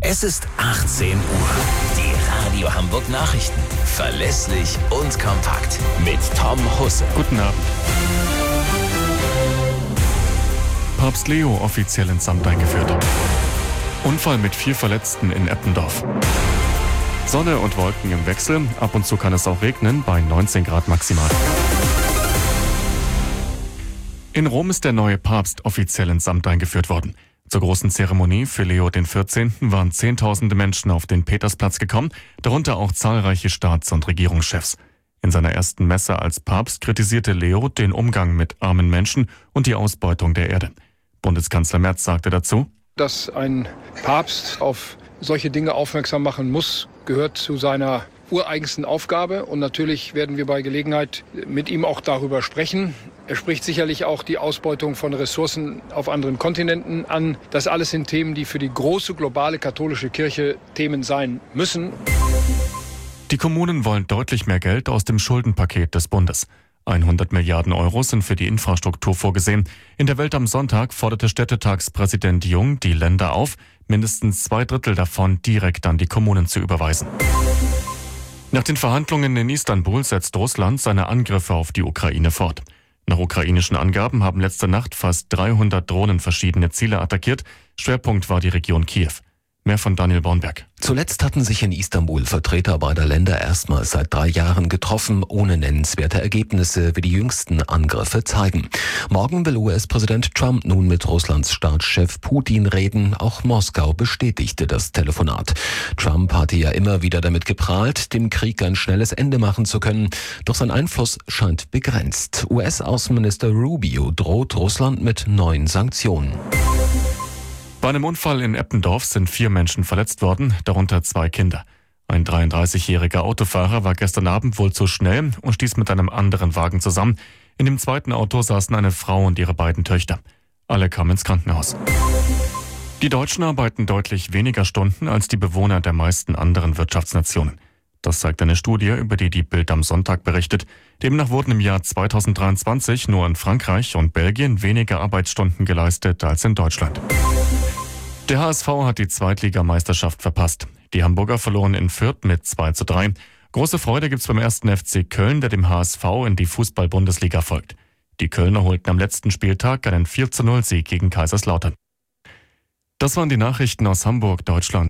Es ist 18 Uhr. Die Radio Hamburg Nachrichten. Verlässlich und kompakt. Mit Tom Husse. Guten Abend. Papst Leo offiziell ins Amt eingeführt. Unfall mit 4 Verletzten in Eppendorf. Sonne und Wolken im Wechsel. Ab und zu kann es auch regnen, bei 19 Grad maximal. In Rom ist der neue Papst offiziell ins Amt eingeführt worden. Zur großen Zeremonie für Leo XIV. Waren Zehntausende Menschen auf den Petersplatz gekommen, darunter auch zahlreiche Staats- und Regierungschefs. In seiner ersten Messe als Papst kritisierte Leo den Umgang mit armen Menschen und die Ausbeutung der Erde. Bundeskanzler Merz sagte dazu: Dass ein Papst auf solche Dinge aufmerksam machen muss, gehört zu seiner ureigensten Aufgabe. Und natürlich werden wir bei Gelegenheit mit ihm auch darüber sprechen. Er spricht sicherlich auch die Ausbeutung von Ressourcen auf anderen Kontinenten an. Das alles sind Themen, die für die große globale katholische Kirche Themen sein müssen. Die Kommunen wollen deutlich mehr Geld aus dem Schuldenpaket des Bundes. 100 Milliarden Euro sind für die Infrastruktur vorgesehen. In der Welt am Sonntag forderte Städtetagspräsident Jung die Länder auf, mindestens 2/3 davon direkt an die Kommunen zu überweisen. Nach den Verhandlungen in Istanbul setzt Russland seine Angriffe auf die Ukraine fort. Nach ukrainischen Angaben haben letzte Nacht fast 300 Drohnen verschiedene Ziele attackiert. Schwerpunkt war die Region Kiew. Mehr von Daniel Bornberg. Zuletzt hatten sich in Istanbul Vertreter beider Länder erstmals seit 3 Jahren getroffen, ohne nennenswerte Ergebnisse, wie die jüngsten Angriffe zeigen. Morgen will US-Präsident Trump nun mit Russlands Staatschef Putin reden. Auch Moskau bestätigte das Telefonat. Trump hatte ja immer wieder damit geprahlt, dem Krieg ein schnelles Ende machen zu können. Doch sein Einfluss scheint begrenzt. US-Außenminister Rubio droht Russland mit neuen Sanktionen. Bei einem Unfall in Eppendorf sind 4 Menschen verletzt worden, darunter 2 Kinder. Ein 33-jähriger Autofahrer war gestern Abend wohl zu schnell und stieß mit einem anderen Wagen zusammen. In dem zweiten Auto saßen eine Frau und ihre beiden Töchter. Alle kamen ins Krankenhaus. Die Deutschen arbeiten deutlich weniger Stunden als die Bewohner der meisten anderen Wirtschaftsnationen. Das zeigt eine Studie, über die die Bild am Sonntag berichtet. Demnach wurden im Jahr 2023 nur in Frankreich und Belgien weniger Arbeitsstunden geleistet als in Deutschland. Der HSV hat die Zweitligameisterschaft verpasst. Die Hamburger verloren in Fürth mit 2:3. Große Freude gibt's beim 1. FC Köln, der dem HSV in die Fußball-Bundesliga folgt. Die Kölner holten am letzten Spieltag einen 4:0-Sieg gegen Kaiserslautern. Das waren die Nachrichten aus Hamburg, Deutschland.